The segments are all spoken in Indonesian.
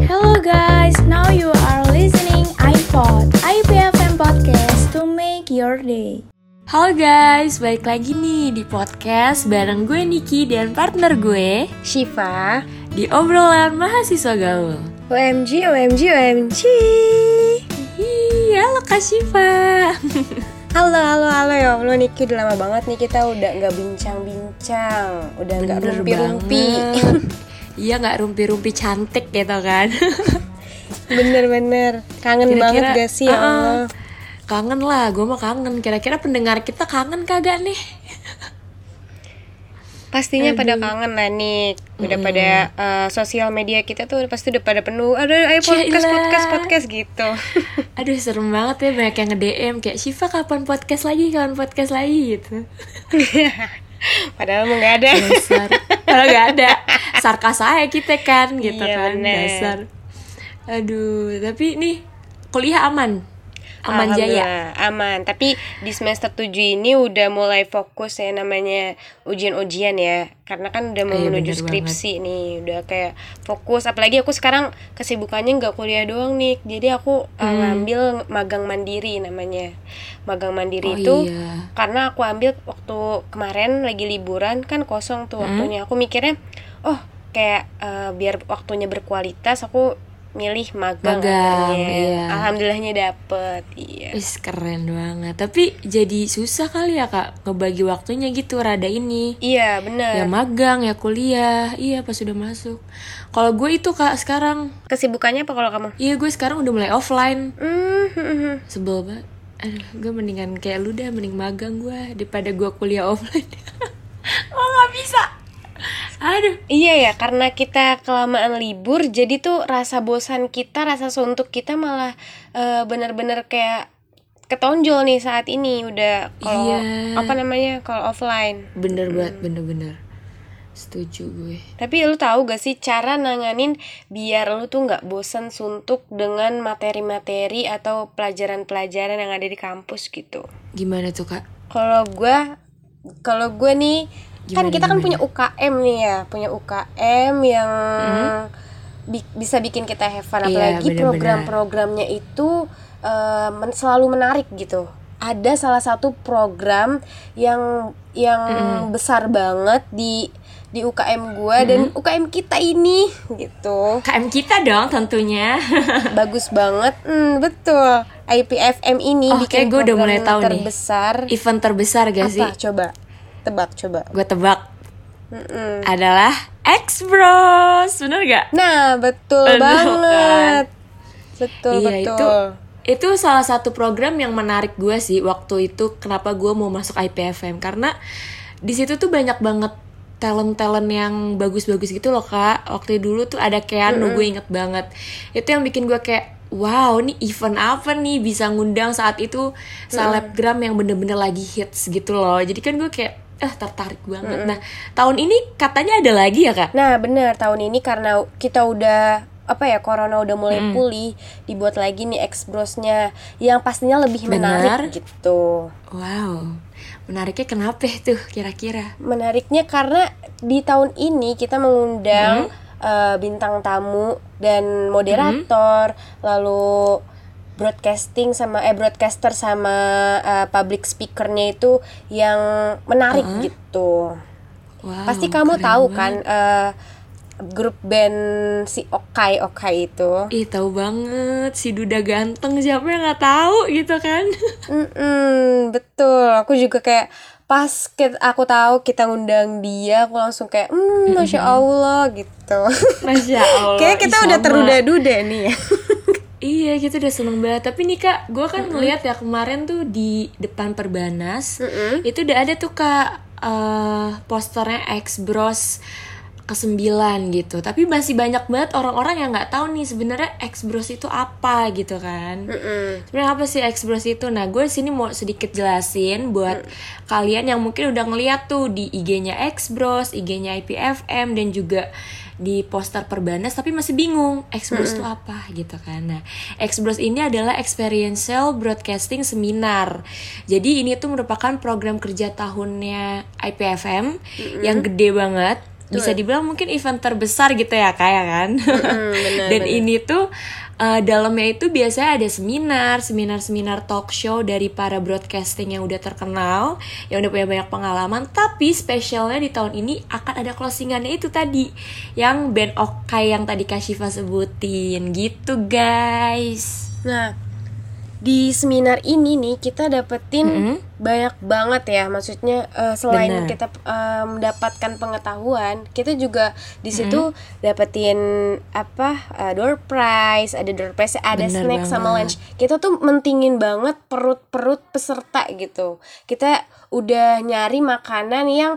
Hello guys, now you are listening iPod, IPFM Podcast to make your day. Halo guys, balik lagi nih di podcast bareng gue Niki dan partner gue Shiva di obrolan mahasiswa gaul. OMG, OMG, OMG. Halo Kak Shiva. Halo ya Allah Niki, udah lama banget nih kita udah gak bincang-bincang, udah gak rumpi-rumpi. Iya, gak rumpi-rumpi cantik gitu kan. Bener-bener, kangen banget gak sih ya Allah. Kangen lah, gue mah kangen. Kira-kira pendengar kita kangen kagak nih? Pastinya pada kangen lah nih. Udah pada sosial media kita tuh pasti udah pada penuh. Ayo podcast gitu. Aduh serem banget ya, banyak yang nge-DM kayak Shiva kapan podcast lagi gitu. Padahal mau gak ada. Padahal gak ada. Sarkas aja kita kan gitu iya, kan bener. Dasar. Aduh, tapi nih kuliah aman Jaya. Aman. Tapi di semester 7 ini udah mulai fokus ya namanya ujian-ujian ya. Karena kan udah mau menuju skripsi banget. Nih, udah kayak fokus. Apalagi aku sekarang kesibukannya nggak kuliah doang nih. Jadi aku ngambil magang mandiri namanya. Magang mandiri itu karena aku ambil waktu kemarin lagi liburan kan kosong tuh waktunya. Aku mikirnya, kayak biar waktunya berkualitas aku milih magang iya. Alhamdulillahnya dapet. Iya. Wis keren banget. Tapi jadi susah kali ya Kak ngebagi waktunya gitu rada ini. Iya benar. Ya magang ya kuliah. Iya pas udah masuk. Kalau gue itu Kak sekarang kesibukannya apa kalau kamu? Iya gue sekarang udah mulai offline. Sebel banget. Aduh gue mendingan kayak lu dah, mending magang gue daripada gue kuliah offline. Gak bisa. Aduh. Iya ya, karena kita kelamaan libur, jadi tuh rasa bosan kita, rasa suntuk kita malah benar-benar kayak ketonjol nih saat ini udah kalau kalau offline. Bener banget, bener. Setuju gue. Tapi lu tahu gak sih cara nanganin biar lu tuh nggak bosan suntuk dengan materi-materi atau pelajaran-pelajaran yang ada di kampus gitu? Gimana tuh Kak? Kalau gue nih kan kita kan punya UKM nih ya, punya UKM yang bisa bikin kita have fun, apalagi program-programnya itu selalu menarik gitu. Ada salah satu program yang besar banget di UKM gue dan UKM kita ini gitu. UKM kita dong tentunya. Bagus banget, betul. IPFM ini bikin gue udah mulai tahu terbesar. Nih. Event terbesar gak sih? Apa? Tebak. Gue tebak. Adalah X-Bros. Bener gak? Nah, betul banget. Kan? Betul. Itu salah satu program yang menarik gue sih waktu itu. Kenapa gue mau masuk IPFM? Karena di situ tuh banyak banget talent yang bagus-bagus gitu loh Kak. Waktu dulu tuh ada Keanu, gue inget banget. Itu yang bikin gue kayak, wow, ini event apa nih bisa ngundang saat itu selebgram yang bener-bener lagi hits gitu loh. Jadi kan gue kayak tertarik banget. Nah, tahun ini katanya ada lagi ya Kak? Nah, bener, tahun ini karena kita udah corona udah mulai pulih, dibuat lagi nih X-Bros-nya yang pastinya lebih menarik gitu. Wow. Menariknya kenapa tuh kira-kira? Menariknya karena di tahun ini kita mengundang bintang tamu dan moderator, lalu broadcaster sama public speakernya itu yang menarik gitu. Wow, pasti kamu tahu kan grup band si Okai itu. Ih tahu banget, si Duda ganteng, siapa yang nggak tahu gitu kan? Betul, aku juga kayak pas aku tahu kita ngundang dia, aku langsung kayak Masya Allah gitu. Masya Allah. Kayak kita udah terduda-duda nih ya. Iya, kita udah seneng banget. Tapi nih Kak, gue kan ngeliat ya kemarin tuh di depan Perbanas, itu udah ada tuh Kak posternya X-Bros ke-9 gitu. Tapi masih banyak banget orang-orang yang nggak tahu nih sebenarnya X-Bros itu apa gitu kan. Sebenarnya apa sih X-Bros itu? Nah, gue sini mau sedikit jelasin buat kalian yang mungkin udah ngeliat tuh di IG-nya X-Bros, IG-nya IPFM dan juga di poster Perbanas tapi masih bingung X-Bros itu apa gitu kan. Nah, X-Bros ini adalah Experiential Broadcasting Seminar. Jadi ini tuh merupakan program kerja tahunnya IPFM yang gede banget. bisa dibilang mungkin event terbesar gitu ya kayak kan. Bener, Dan ini tuh dalamnya itu biasanya ada seminar talk show dari para broadcasting yang udah terkenal, yang udah punya banyak pengalaman. Tapi spesialnya di tahun ini akan ada closingannya itu tadi, yang band Okai yang tadi Kak Syifa sebutin gitu guys. Nah, di seminar ini nih kita dapetin banyak banget ya, maksudnya selain kita mendapatkan pengetahuan, kita juga di situ dapetin door prize, ada snack sama lunch. Kita tuh mentingin banget perut peserta gitu. Kita udah nyari makanan yang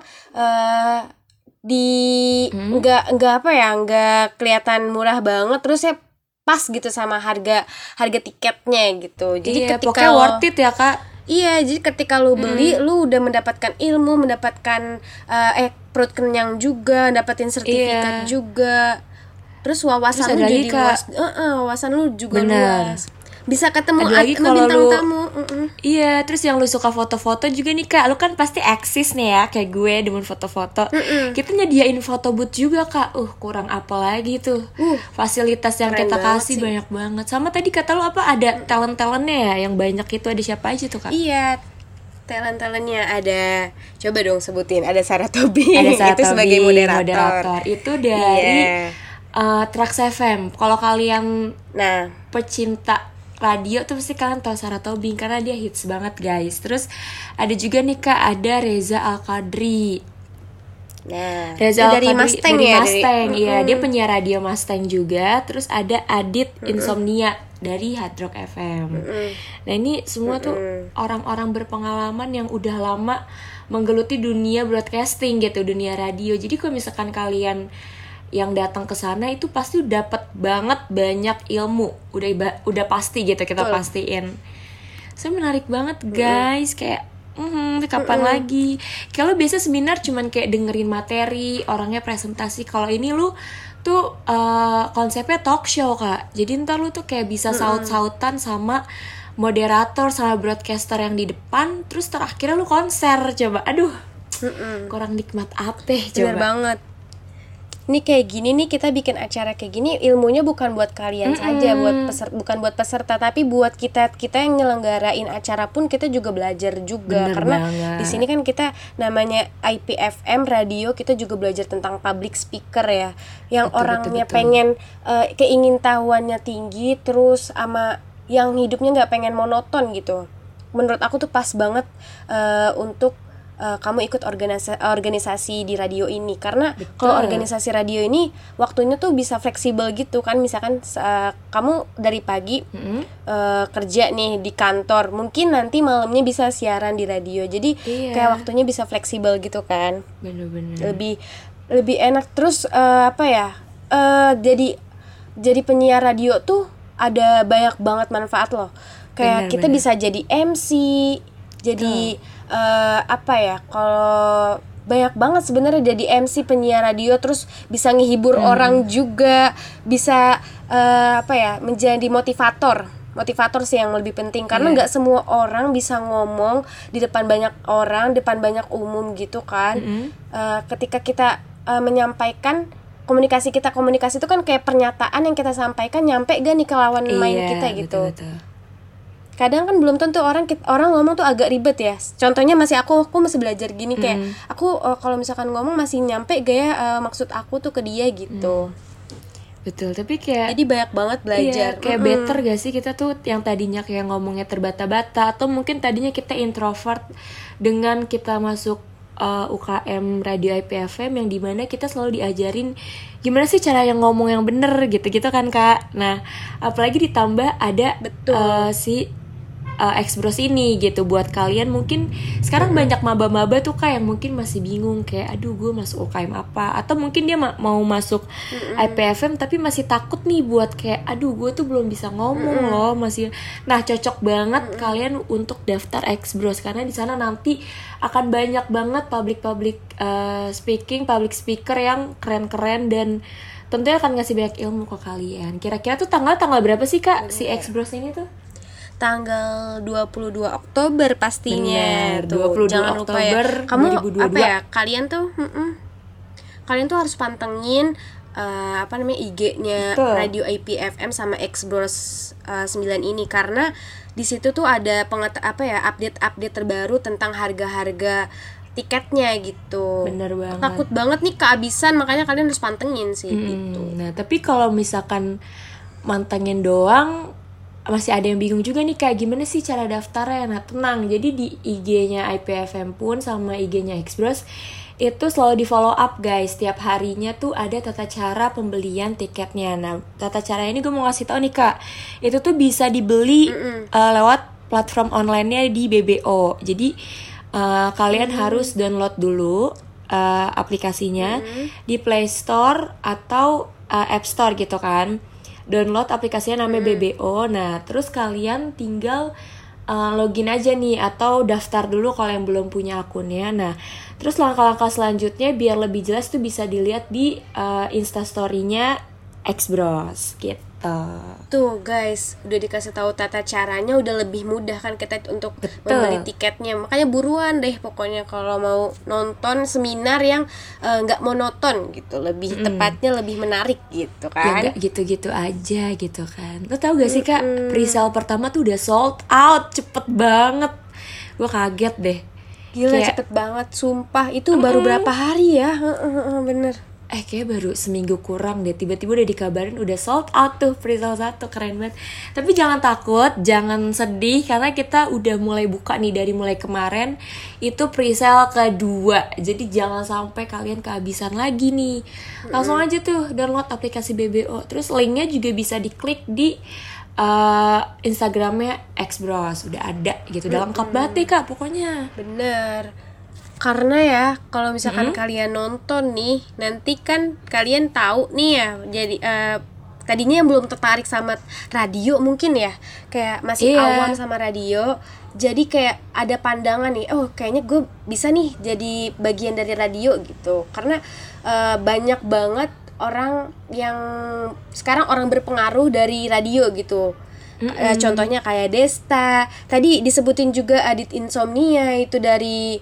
nggak kelihatan murah banget, terus ya pas gitu sama harga tiketnya gitu. Jadi ketika pokoknya worth it ya Kak. Iya, jadi ketika lu beli, lu udah mendapatkan ilmu, mendapatkan perut kenyang juga, dapetin sertifikat juga. Terus wawasan lu jadi luas. Wawasan lu juga luas. Bisa ketemu bintang tamu. Iya, terus yang lu suka foto-foto juga nih Kak. Lu kan pasti eksis nih ya, kayak gue demen foto-foto. Kita nyediain foto booth juga Kak. Kurang apa lagi tuh. Fasilitas yang kita kasih banyak banget. Sama tadi kata lu apa, ada talent-talentnya ya, yang banyak itu ada siapa aja tuh Kak? Iya, talent-talentnya ada. Coba dong sebutin. Ada Sarah Tobing. Itu sebagai moderator. Itu dari Trax FM. Kalau kalian pecinta radio tuh pasti kalian tahu Sarah Tobing karena dia hits banget guys. Terus ada juga nih Kak, ada Reza Al-Qadri. Nah, Reza dari Al-Qadri Mustang dari ya, Mustang, iya dia penyiar radio Mustang juga. Terus ada Adit Insomnia dari Hard Rock FM. Nah ini semua tuh orang-orang berpengalaman yang udah lama menggeluti dunia broadcasting gitu, dunia radio. Jadi kalau misalkan kalian yang datang ke sana itu pasti dapat banget banyak ilmu, udah pasti gitu kita pastiin. Menarik banget guys, kayak kapan lagi? Kalau biasa seminar cuman kayak dengerin materi, orangnya presentasi. Kalau ini lu tuh konsepnya talk show Kak. Jadi ntar lu tuh kayak bisa saut-sautan sama moderator sama broadcaster yang di depan, terus terakhirnya lu konser. Coba, aduh, kurang nikmat apa coba. Bener banget. Ini kayak gini nih, kita bikin acara kayak gini, ilmunya bukan buat kalian saja, bukan buat peserta, tapi buat kita yang nyelenggarain acara pun kita juga belajar juga. Bener karena banget. Di sini kan kita namanya IPFM radio, kita juga belajar tentang public speaker ya, yang orangnya pengen keingintahuannya tinggi, terus sama yang hidupnya nggak pengen monoton gitu. Menurut aku tuh pas banget untuk kamu ikut organisasi di radio ini, karena kalau organisasi radio ini waktunya tuh bisa fleksibel gitu kan. Misalkan kamu dari pagi kerja nih di kantor, mungkin nanti malamnya bisa siaran di radio, jadi kayak waktunya bisa fleksibel gitu kan. Bener-bener lebih enak. Terus jadi penyiar radio tuh ada banyak banget manfaat loh. Kayak kita bisa jadi MC, jadi kalau banyak banget sebenarnya jadi MC penyiar radio, terus bisa ngehibur orang juga, bisa menjadi motivator sih yang lebih penting, karena nggak semua orang bisa ngomong di depan banyak orang, depan banyak umum gitu kan. Ketika kita menyampaikan komunikasi itu kan kayak pernyataan yang kita sampaikan nyampe gak nih ke lawan main kita gitu. Betul. Kadang kan belum tentu orang ngomong tuh agak ribet ya. Contohnya aku masih belajar gini, kayak aku kalau misalkan ngomong masih nyampe gak ya maksud aku tuh ke dia gitu. Betul, tapi kayak jadi banyak banget belajar. Kayak better gak sih kita tuh yang tadinya kayak ngomongnya terbata-bata, atau mungkin tadinya kita introvert, dengan kita masuk UKM Radio IPFM yang dimana kita selalu diajarin gimana sih cara yang ngomong yang bener gitu kan Kak. Nah apalagi ditambah ada si Xbros ini gitu, buat kalian mungkin sekarang banyak maba-maba tuh Kak yang mungkin masih bingung kayak aduh gue masuk UKM apa, atau mungkin dia mau masuk IPFM tapi masih takut nih buat kayak aduh gue tuh belum bisa ngomong loh masih. Nah cocok banget kalian untuk daftar Xbros, karena di sana nanti akan banyak banget public speaker yang keren-keren dan tentunya akan ngasih banyak ilmu ke kalian. Kira-kira tuh tanggal berapa sih Kak si Xbros ini tuh? Tanggal 22 Oktober pastinya. Bener, 22 jangan Oktober lupa ya. Kamu 2022. kalian tuh kalian tuh harus pantengin IG-nya Betul. Radio IPFM sama Xbros 9 ini, karena di situ tuh ada update terbaru tentang harga-harga tiketnya gitu. Bener banget. Takut banget nih kehabisan, makanya kalian harus pantengin sih gitu. Nah, tapi kalau misalkan mantengin doang masih ada yang bingung juga nih, kayak gimana sih cara daftarnya. Nah, tenang, jadi di IG-nya IPFM pun sama IG-nya Xbros itu selalu di follow up guys. Setiap harinya tuh ada tata cara pembelian tiketnya. Nah, tata caranya ini gue mau ngasih tau nih Kak, itu tuh bisa dibeli lewat platform online-nya di BBO. Jadi kalian harus download dulu aplikasinya di Play Store atau App Store gitu kan. Download aplikasinya namanya BBO. Nah, terus kalian tinggal login aja nih atau daftar dulu kalau yang belum punya akunnya. Nah, terus langkah-langkah selanjutnya biar lebih jelas tuh bisa dilihat di Instastory-nya Xbros gitu. Tuh guys, udah dikasih tahu tata caranya, udah lebih mudah kan kita untuk membeli tiketnya. Makanya buruan deh pokoknya kalau mau nonton seminar yang nggak monoton gitu, lebih tepatnya lebih menarik gitu kan. Ya gak gitu-gitu aja gitu kan. Lo tau gak sih Kak, presale pertama tuh udah sold out, cepet banget. Gue kaget deh. Gila, cepet banget, sumpah. Itu baru berapa hari ya? Bener. Kayak baru seminggu kurang deh, tiba-tiba udah dikabarin udah sold out tuh presale 1, keren banget. Tapi jangan takut, jangan sedih, karena kita udah mulai buka nih dari mulai kemarin. Itu presale kedua, jadi jangan sampai kalian kehabisan lagi nih. Langsung aja tuh download aplikasi BBO. Terus linknya juga bisa diklik di Instagramnya Xbros, udah ada gitu, udah lengkap banget deh Kak pokoknya. Bener. Karena ya kalau misalkan kalian nonton nih, nanti kan kalian tahu nih ya, jadi tadinya yang belum tertarik sama radio mungkin ya, kayak masih awam sama radio, jadi kayak ada pandangan nih, oh kayaknya gue bisa nih jadi bagian dari radio gitu. Karena banyak banget orang yang sekarang orang berpengaruh dari radio gitu. Contohnya kayak Desta, tadi disebutin juga Adit Insomnia itu dari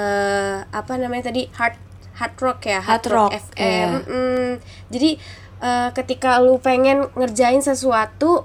Hard Rock ya, Hard Rock FM. Jadi ketika lu pengen ngerjain sesuatu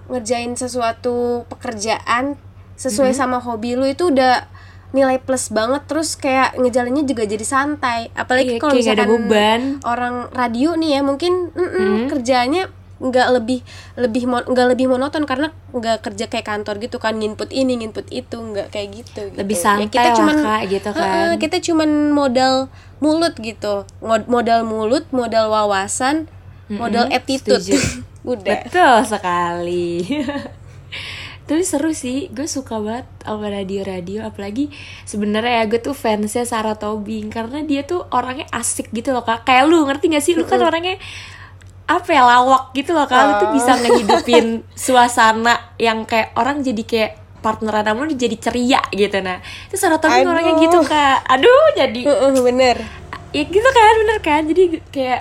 pekerjaan sesuai sama hobi lu, itu udah nilai plus banget. Terus kayak ngejalannya juga jadi santai. Apalagi kalau misalkan ada beban. Orang radio nih ya, mungkin kerjanya nggak lebih monoton, karena nggak kerja kayak kantor gitu kan, nginput ini nginput itu, nggak kayak gitu. Lebih santai ya, kita cuman, Kak, gitu kan. Kita cuman modal mulut gitu, modal mulut, modal wawasan, modal attitude. Udah. Betul sekali. Tapi seru sih, gue suka banget sama radio-radio. Apalagi sebenarnya ya gue tuh fansnya Sarah Tobing, karena dia tuh orangnya asik gitu loh Kak. Kayak lu, ngerti gak sih? Lu kan orangnya lawak gitu loh Kak. Lu tuh bisa ngehidupin suasana yang kayak orang jadi kayak partneran sama lu jadi ceria gitu. Nah, itu Sarah Tobing orangnya gitu Kak. Aduh, jadi bener. Ya gitu kan, bener kan. Jadi kayak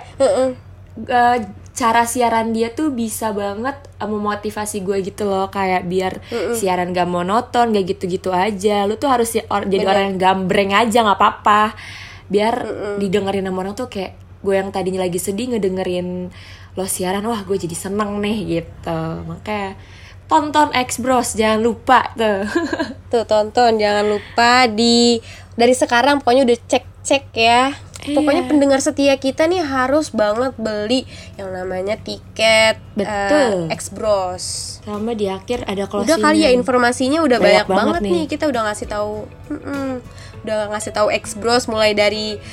cara siaran dia tuh bisa banget memotivasi gue gitu loh, kayak biar siaran gak monoton, gak gitu-gitu aja. Lu tuh harus jadi orang yang gambreng aja, gak apa-apa, biar didengerin sama orang tuh kayak gue yang tadinya lagi sedih ngedengerin lo siaran, wah gue jadi seneng nih gitu. Makanya tonton Xbros, jangan lupa tuh. Tuh tonton, jangan lupa dari sekarang pokoknya udah cek ya. Pokoknya pendengar setia kita nih harus banget beli yang namanya tiket Xbros. Sama di akhir ada closing. Udah kali ya informasinya udah banyak banget nih. Kita udah ngasih tahu Xbros mulai dari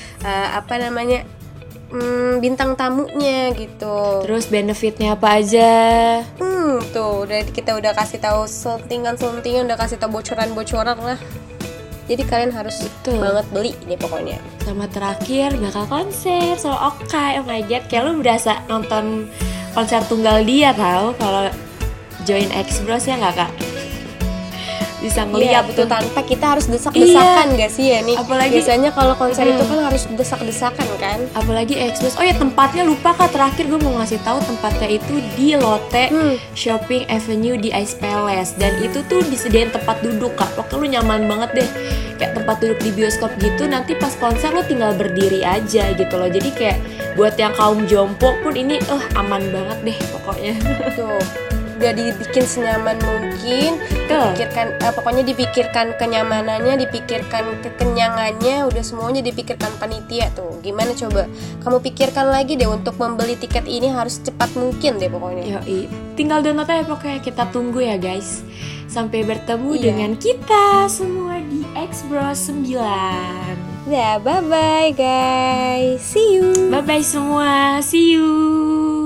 bintang tamunya gitu. Terus benefitnya apa aja? Tuh kita udah kasih tahu selentingan, udah kasih tahu bocoran lah. Jadi kalian harus banget beli nih pokoknya. Sama terakhir bakal konser sama Okai. Oh my god, kayak lu berasa nonton konser tunggal dia tau kalau join Xbros ya nggak Kak? Bisa ngeliat betul, tanpa kita harus desak-desakan gak sih ya nih? Apalagi biasanya kalau konser itu kan harus desak-desakan kan? Apalagi Xbros. Oh ya, tempatnya lupa Kak, terakhir gue mau ngasih tahu tempatnya itu di Lotte Shopping Avenue di Ice Palace. Dan itu tuh disediain tempat duduk Kak, pokoknya lu nyaman banget deh. kayak tempat duduk di bioskop gitu, nanti pas konser lo tinggal berdiri aja gitu loh. Jadi kayak buat yang kaum jompo pun ini aman banget deh pokoknya. Tuh, udah dibikin senyaman mungkin, dipikirkan kenyamanannya, dipikirkan kekenyangannya, udah semuanya dipikirkan panitia tuh. Gimana coba? Kamu pikirkan lagi deh, untuk membeli tiket ini harus cepat mungkin deh pokoknya. Yoi. Tinggal download aja pokoknya, kita tunggu ya guys. Sampai bertemu dengan kita semua di X Bros 9. Ya, bye-bye guys. See you. Bye-bye semua. See you.